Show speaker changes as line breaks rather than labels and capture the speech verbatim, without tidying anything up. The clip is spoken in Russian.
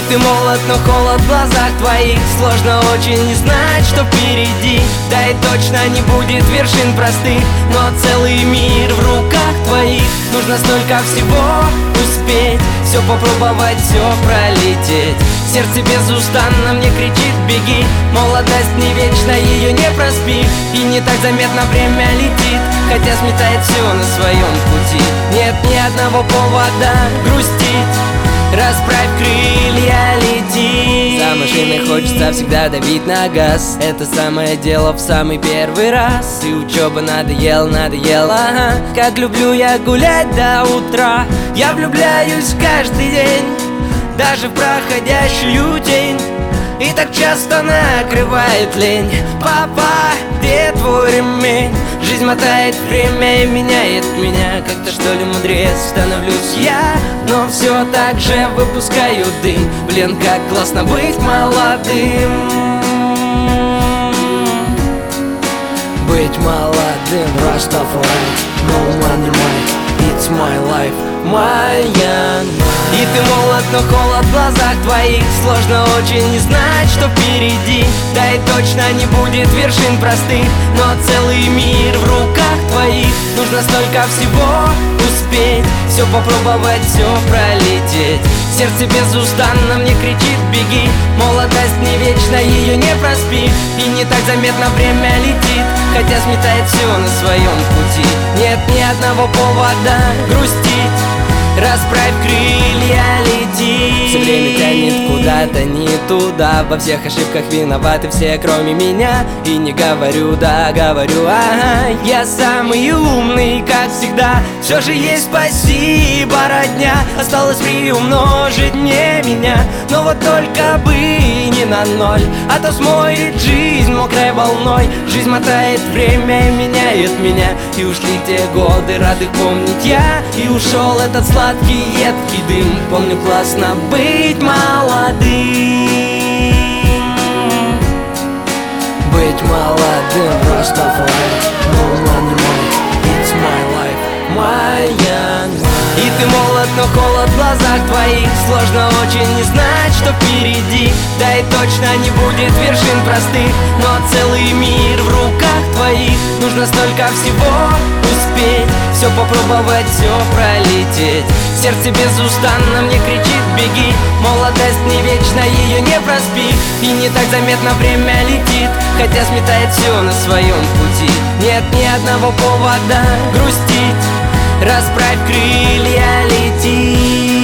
И ты молод, но холод в глазах твоих. Сложно очень не знать, что впереди. Да и точно не будет вершин простых, но целый мир в руках твоих. Нужно столько всего успеть, все попробовать, все пролететь. Сердце безустанно мне кричит: беги. Молодость не вечна, ее не проспи. И не так заметно время летит, хотя сметает все на своем пути. Нет ни одного повода грустить. Расправь крылья, лети. За машиной хочется всегда давить на газ. Это самое дело в самый первый раз. И учеба надоела, надоела, ага. Как люблю я гулять до утра. Я влюбляюсь каждый день, даже в проходящую тень. И так часто накрывает лень. Папа, где твой ремень? Жизнь мотает время и меняет меня. Как-то что ли мудрец становлюсь я, но все так же выпускаю дым. Блин, как классно быть молодым. Быть молодым, Rastafari, no money, money, it's my life, моя. И ты молод, но холод в глазах твоих. Сложно очень не знать, что впереди. Да и точно не будет вершин простых, но целый мир в руках твоих. Нужно столько всего успеть, все попробовать, все пролететь. Сердце безустанно мне кричит: беги. Молодость не вечна, ее не проспи. И не так заметно время летит, хотя сметает все на своем пути. Нет ни одного повода грустить. Расправь крылья, лети. Все время тянет куда-то не туда. Во всех ошибках виноваты все, кроме меня. И не говорю, да, говорю, ага. Я самый умный, как всегда. Все же есть спасибо, родня. Осталось приумножить мне меня. Но вот только бы не на ноль, а то смоет жизнь мокрой волной. Жизнь мотает время и меняет меня. И ушли те годы, рад их помнить я. И ушел этот сладкий, едкий дым. Помню, классно быть молодым. Быть молодым, Rastafari, no money, money, it's my life, моя. И ты молод, но холод в глазах твоих. Сложно очень не знать, что впереди. Да и точно не будет вершин простых, но целый мир в руках твоих. Нужно столько всего успеть, все попробовать, все пролететь. Сердце безустанно мне кричит: беги. Молодость не вечна, ее не проспи. И не так заметно время летит, хотя сметает все на своем пути. Нет ни одного повода грустить. Расправь крылья, лети.